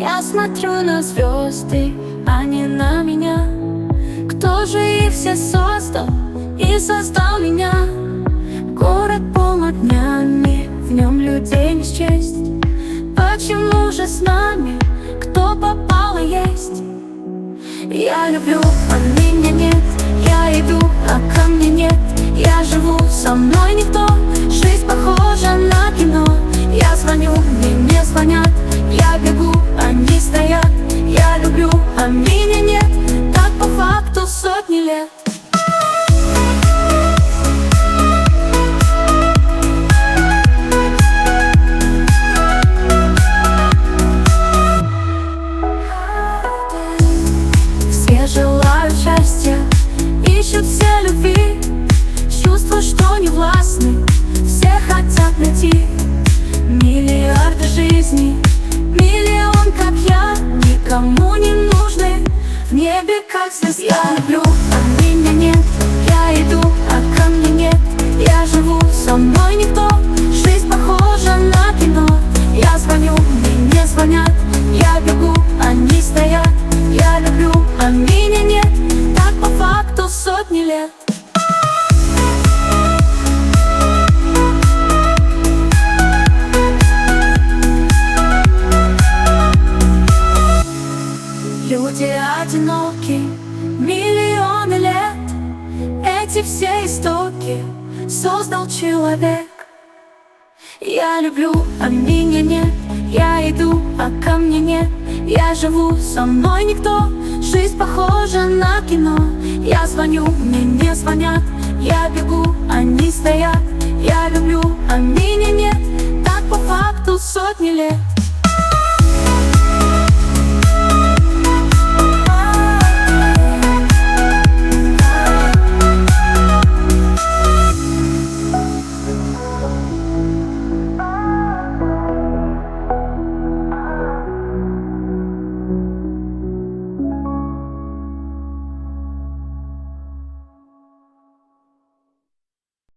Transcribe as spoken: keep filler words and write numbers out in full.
Я смотрю на звезды, а не на меня. Кто же их все создал и создал меня? Город полон днями, в нем людей не счесть. Почему же с нами кто попало есть? Я люблю, а меня нет. Я иду, а ко мне нет. Я живу, со мной никто. Жизнь похожа на кино. Я звоню, мне не звонят. Я бегу, они стоят. Я люблю, а меня нет. Так по факту сотни лет. Все желают счастья, ищут все любви. Чувства, что не властны, все хотят найти. Миллиарды жизней, миллион, как я, никому не нужны. В небе, как звезда. Я люблю, а меня нет. Я иду, а ко мне нет. Я живу, со мной никто. Жизнь похожа на кино. Я звоню, мне не звонят. Я бегу, они стоят. Я люблю, а меня нет. Так по факту сотни лет. Люди одиноки, миллионы лет. Эти все истоки создал человек. Я люблю, а меня нет. Я иду, а ко мне нет. Я живу, со мной никто. Жизнь похожа на кино. Я звоню, мне не звонят. Я бегу, они стоят. Я люблю, а меня нет. Так по факту сотни лет.